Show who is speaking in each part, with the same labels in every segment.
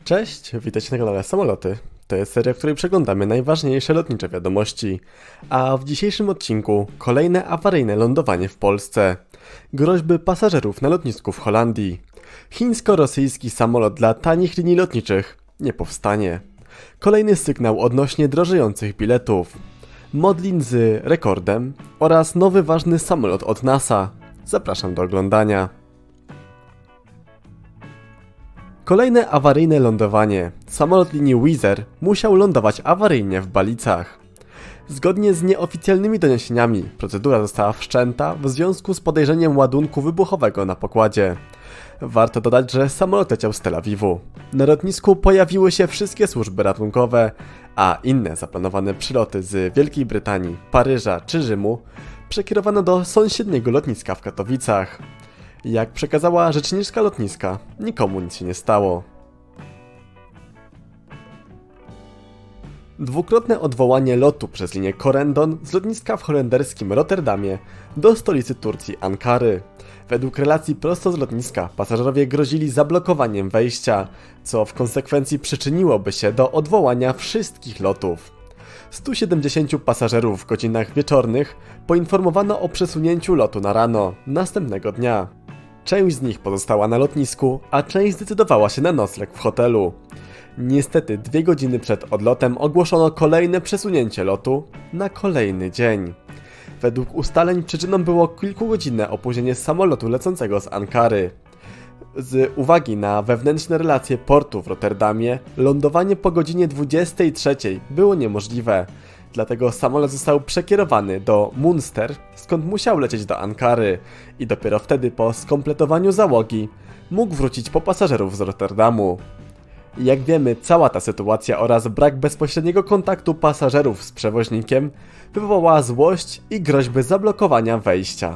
Speaker 1: Cześć, witajcie na kanale Samoloty. To jest seria, w której przeglądamy najważniejsze lotnicze wiadomości. A w dzisiejszym odcinku kolejne awaryjne lądowanie w Polsce. Groźby pasażerów na lotnisku w Holandii. Chińsko-rosyjski samolot dla tanich linii lotniczych nie powstanie. Kolejny sygnał odnośnie drożejących biletów. Modlin z rekordem oraz nowy ważny samolot od NASA. Zapraszam do oglądania. Kolejne awaryjne lądowanie. Samolot linii Wizz Air musiał lądować awaryjnie w Balicach. Zgodnie z nieoficjalnymi doniesieniami, procedura została wszczęta w związku z podejrzeniem ładunku wybuchowego na pokładzie. Warto dodać, że samolot leciał z Tel Awiwu. Na lotnisku pojawiły się wszystkie służby ratunkowe, a inne zaplanowane przyloty z Wielkiej Brytanii, Paryża czy Rzymu przekierowano do sąsiedniego lotniska w Katowicach. Jak przekazała rzeczniczka lotniska, nikomu nic się nie stało. Dwukrotne odwołanie lotu przez linię Corendon z lotniska w holenderskim Rotterdamie do stolicy Turcji Ankary. Według relacji prosto z lotniska pasażerowie grozili zablokowaniem wejścia, co w konsekwencji przyczyniłoby się do odwołania wszystkich lotów. 170 pasażerów w godzinach wieczornych poinformowano o przesunięciu lotu na rano następnego dnia. Część z nich pozostała na lotnisku, a część zdecydowała się na nocleg w hotelu. Niestety 2 godziny przed odlotem ogłoszono kolejne przesunięcie lotu na kolejny dzień. Według ustaleń przyczyną było kilkugodzinne opóźnienie samolotu lecącego z Ankary. Z uwagi na wewnętrzne relacje portu w Rotterdamie, lądowanie po godzinie 23 było niemożliwe. Dlatego samolot został przekierowany do Münster, skąd musiał lecieć do Ankary i dopiero wtedy po skompletowaniu załogi mógł wrócić po pasażerów z Rotterdamu. Jak wiemy, cała ta sytuacja oraz brak bezpośredniego kontaktu pasażerów z przewoźnikiem wywołała złość i groźby zablokowania wejścia.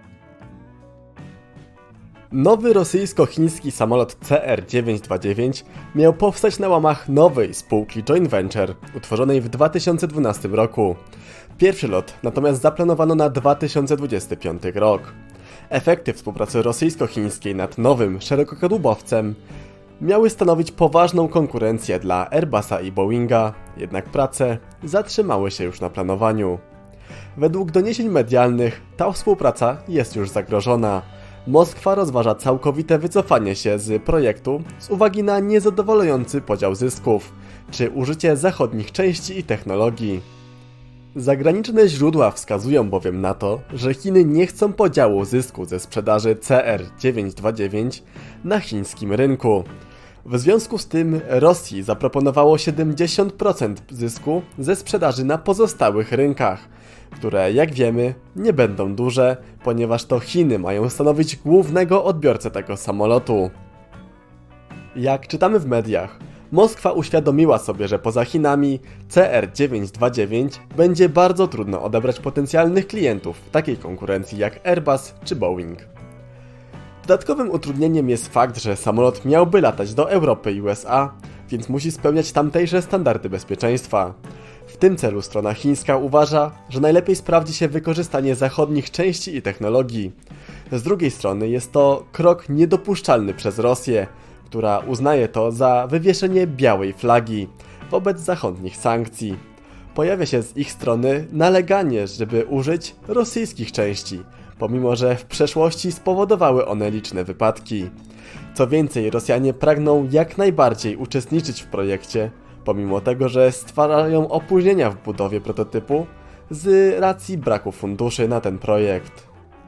Speaker 1: Nowy rosyjsko-chiński samolot CR-929 miał powstać na łamach nowej spółki joint venture utworzonej w 2012 roku. Pierwszy lot natomiast zaplanowano na 2025 rok. Efekty współpracy rosyjsko-chińskiej nad nowym szerokokadłubowcem miały stanowić poważną konkurencję dla Airbusa i Boeinga, jednak prace zatrzymały się już na planowaniu. Według doniesień medialnych ta współpraca jest już zagrożona. Moskwa rozważa całkowite wycofanie się z projektu z uwagi na niezadowalający podział zysków, czy użycie zachodnich części i technologii. Zagraniczne źródła wskazują bowiem na to, że Chiny nie chcą podziału zysku ze sprzedaży CR-929 na chińskim rynku. W związku z tym Rosji zaproponowało 70% zysku ze sprzedaży na pozostałych rynkach, które, jak wiemy, nie będą duże, ponieważ to Chiny mają stanowić głównego odbiorcę tego samolotu. Jak czytamy w mediach, Moskwa uświadomiła sobie, że poza Chinami CR-929 będzie bardzo trudno odebrać potencjalnych klientów w takiej konkurencji jak Airbus czy Boeing. Dodatkowym utrudnieniem jest fakt, że samolot miałby latać do Europy i USA, więc musi spełniać tamtejsze standardy bezpieczeństwa. W tym celu strona chińska uważa, że najlepiej sprawdzi się wykorzystanie zachodnich części i technologii. Z drugiej strony jest to krok niedopuszczalny przez Rosję, która uznaje to za wywieszenie białej flagi wobec zachodnich sankcji. Pojawia się z ich strony naleganie, żeby użyć rosyjskich części, pomimo że w przeszłości spowodowały one liczne wypadki. Co więcej, Rosjanie pragną jak najbardziej uczestniczyć w projekcie, pomimo tego, że stwarzają opóźnienia w budowie prototypu z racji braku funduszy na ten projekt.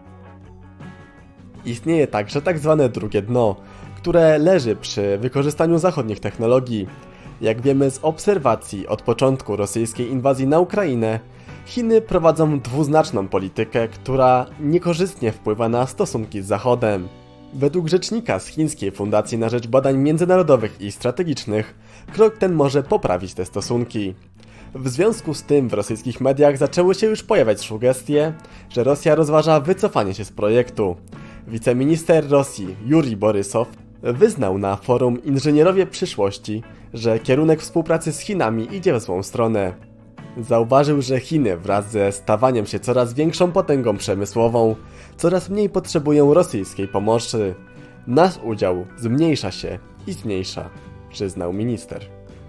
Speaker 1: Istnieje także tak zwane drugie dno, które leży przy wykorzystaniu zachodnich technologii. Jak wiemy z obserwacji od początku rosyjskiej inwazji na Ukrainę, Chiny prowadzą dwuznaczną politykę, która niekorzystnie wpływa na stosunki z Zachodem. Według rzecznika z Chińskiej Fundacji na Rzecz Badań Międzynarodowych i Strategicznych, krok ten może poprawić te stosunki. W związku z tym w rosyjskich mediach zaczęły się już pojawiać sugestie, że Rosja rozważa wycofanie się z projektu. Wiceminister Rosji Jurij Borysow wyznał na forum Inżynierowie Przyszłości, że kierunek współpracy z Chinami idzie w złą stronę. Zauważył, że Chiny wraz ze stawaniem się coraz większą potęgą przemysłową, coraz mniej potrzebują rosyjskiej pomocy. Nasz udział zmniejsza się i zmniejsza. przyznał minister.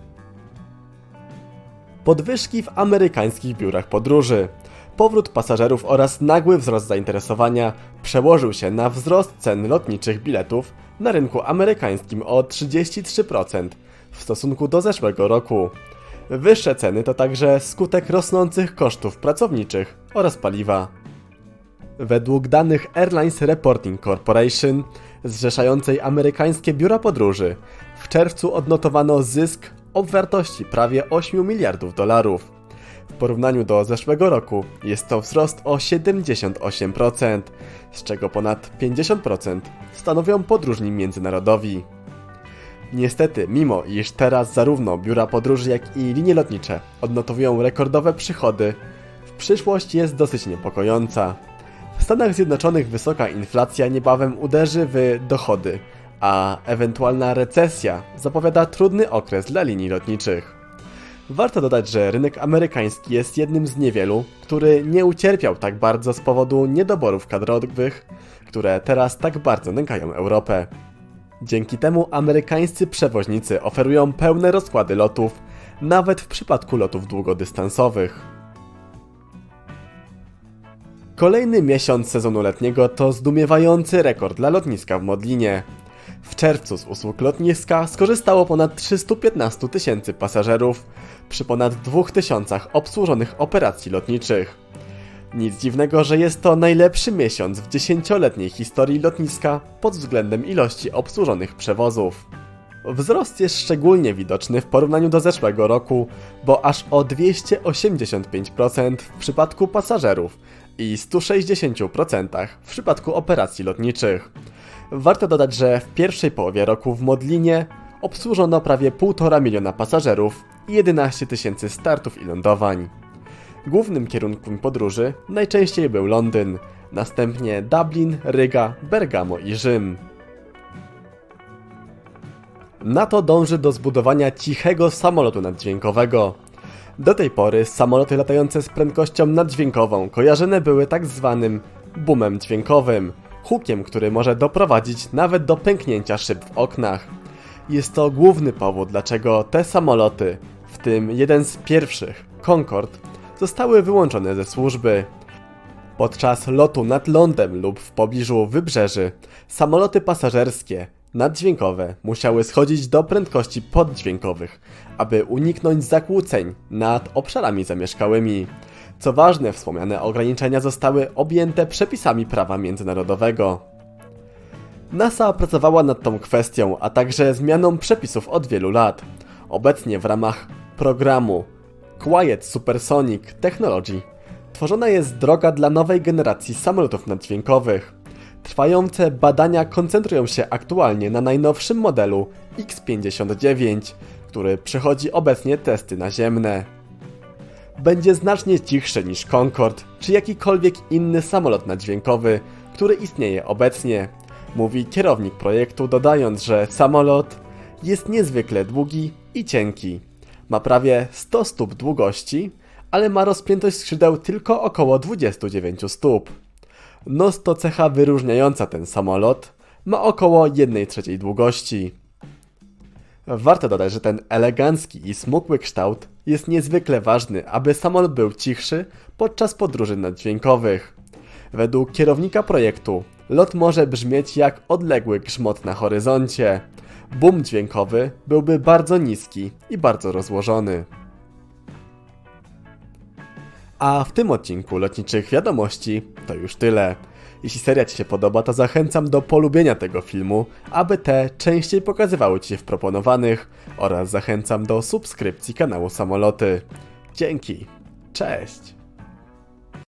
Speaker 1: Podwyżki w amerykańskich biurach podróży. Powrót pasażerów oraz nagły wzrost zainteresowania przełożył się na wzrost cen lotniczych biletów na rynku amerykańskim o 33% w stosunku do zeszłego roku. Wyższe ceny to także skutek rosnących kosztów pracowniczych oraz paliwa. Według danych Airlines Reporting Corporation, zrzeszającej amerykańskie biura podróży, w czerwcu odnotowano zysk o wartości prawie 8 miliardów dolarów. W porównaniu do zeszłego roku jest to wzrost o 78%, z czego ponad 50% stanowią podróżni międzynarodowi. Niestety, mimo iż teraz zarówno biura podróży, jak i linie lotnicze odnotowują rekordowe przychody, przyszłość jest dosyć niepokojąca. W Stanach Zjednoczonych wysoka inflacja niebawem uderzy w dochody, a ewentualna recesja zapowiada trudny okres dla linii lotniczych. Warto dodać, że rynek amerykański jest jednym z niewielu, który nie ucierpiał tak bardzo z powodu niedoborów kadrowych, które teraz tak bardzo nękają Europę. Dzięki temu amerykańscy przewoźnicy oferują pełne rozkłady lotów, nawet w przypadku lotów długodystansowych. Kolejny miesiąc sezonu letniego to zdumiewający rekord dla lotniska w Modlinie. W czerwcu z usług lotniska skorzystało ponad 315 tysięcy pasażerów przy ponad 2000 obsłużonych operacji lotniczych. Nic dziwnego, że jest to najlepszy miesiąc w 10-letniej historii lotniska pod względem ilości obsłużonych przewozów. Wzrost jest szczególnie widoczny w porównaniu do zeszłego roku, bo aż o 285% w przypadku pasażerów i 160% w przypadku operacji lotniczych. Warto dodać, że w pierwszej połowie roku w Modlinie obsłużono prawie 1,5 miliona pasażerów i 11 tysięcy startów i lądowań. Głównym kierunkiem podróży najczęściej był Londyn, następnie Dublin, Ryga, Bergamo i Rzym. NATO dąży do zbudowania cichego samolotu naddźwiękowego. Do tej pory samoloty latające z prędkością naddźwiękową kojarzone były tak zwanym boomem dźwiękowym, hukiem, który może doprowadzić nawet do pęknięcia szyb w oknach. Jest to główny powód, dlaczego te samoloty, w tym jeden z pierwszych, Concorde, zostały wyłączone ze służby. Podczas lotu nad lądem lub w pobliżu wybrzeży, samoloty pasażerskie naddźwiękowe musiały schodzić do prędkości poddźwiękowych, aby uniknąć zakłóceń nad obszarami zamieszkałymi. Co ważne, wspomniane ograniczenia zostały objęte przepisami prawa międzynarodowego. NASA pracowała nad tą kwestią, a także zmianą przepisów od wielu lat. Obecnie w ramach programu Quiet Supersonic Technology tworzona jest droga dla nowej generacji samolotów naddźwiękowych. Trwające badania koncentrują się aktualnie na najnowszym modelu X-59, który przechodzi obecnie testy naziemne. Będzie znacznie cichszy niż Concorde czy jakikolwiek inny samolot naddźwiękowy, który istnieje obecnie, mówi kierownik projektu, dodając, że samolot jest niezwykle długi i cienki. Ma prawie 100 stóp długości, ale ma rozpiętość skrzydeł tylko około 29 stóp. Nos to cecha wyróżniająca ten samolot, ma około 1/3 długości. Warto dodać, że ten elegancki i smukły kształt jest niezwykle ważny, aby samolot był cichszy podczas podróży naddźwiękowych. Według kierownika projektu lot może brzmieć jak odległy grzmot na horyzoncie. Boom dźwiękowy byłby bardzo niski i bardzo rozłożony. A w tym odcinku lotniczych wiadomości to już tyle. Jeśli seria Ci się podoba, to zachęcam do polubienia tego filmu, aby te częściej pokazywały Ci się w proponowanych, oraz zachęcam do subskrypcji kanału Samoloty. Dzięki, cześć!